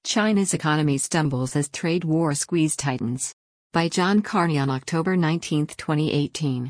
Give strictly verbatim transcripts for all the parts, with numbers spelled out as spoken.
China's economy stumbles as trade war squeeze tightens. By John Carney on October nineteenth, twenty eighteen.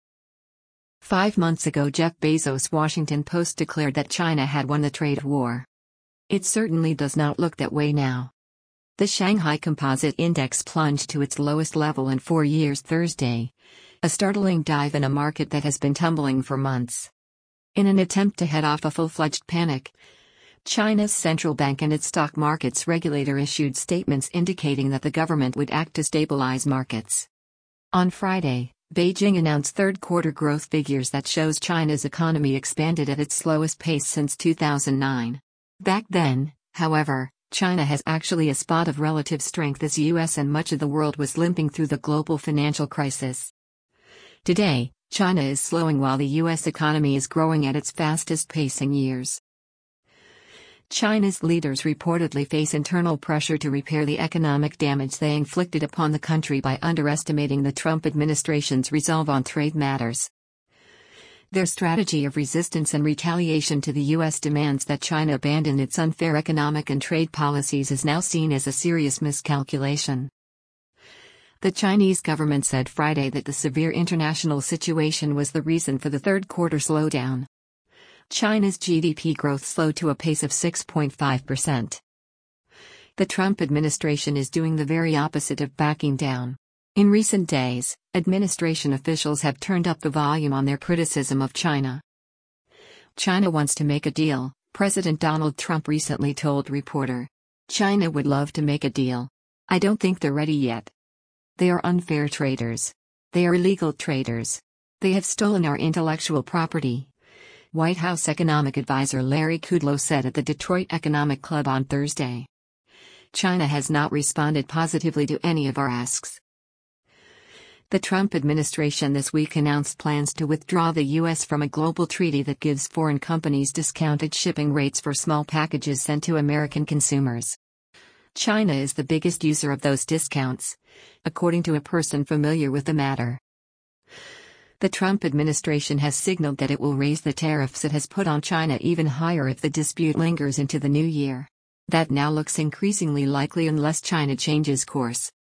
Five months ago, Jeff Bezos' Washington Post declared that China had won the trade war. It certainly does not look that way now. The Shanghai Composite Index plunged to its lowest level in four years Thursday, a startling dive in a market that has been tumbling for months. In an attempt to head off a full-fledged panic, China's central bank and its stock markets regulator issued statements indicating that the government would act to stabilize markets. On Friday, Beijing announced third-quarter growth figures that shows China's economy expanded at its slowest pace since two thousand nine. Back then, however, China has actually a spot of relative strength as U S and much of the world was limping through the global financial crisis. Today, China is slowing while the U S economy is growing at its fastest pace in years. China's leaders reportedly face internal pressure to repair the economic damage they inflicted upon the country by underestimating the Trump administration's resolve on trade matters. Their strategy of resistance and retaliation to the U S demands that China abandon its unfair economic and trade policies is now seen as a serious miscalculation. The Chinese government said Friday that the severe international situation was the reason for the third-quarter slowdown. China's G D P growth slowed to a pace of six point five percent. The Trump administration is doing the very opposite of backing down. In recent days, administration officials have turned up the volume on their criticism of China. China wants to make a deal, President Donald Trump recently told reporter. China would love to make a deal. I don't think they're ready yet. They are unfair traders. They are illegal traders. They have stolen our intellectual property, White House economic advisor Larry Kudlow said at the Detroit Economic Club on Thursday. China has not responded positively to any of our asks. The Trump administration this week announced plans to withdraw the U S from a global treaty that gives foreign companies discounted shipping rates for small packages sent to American consumers. China is the biggest user of those discounts, according to a person familiar with the matter. The Trump administration has signaled that it will raise the tariffs it has put on China even higher if the dispute lingers into the new year. That now looks increasingly likely unless China changes course.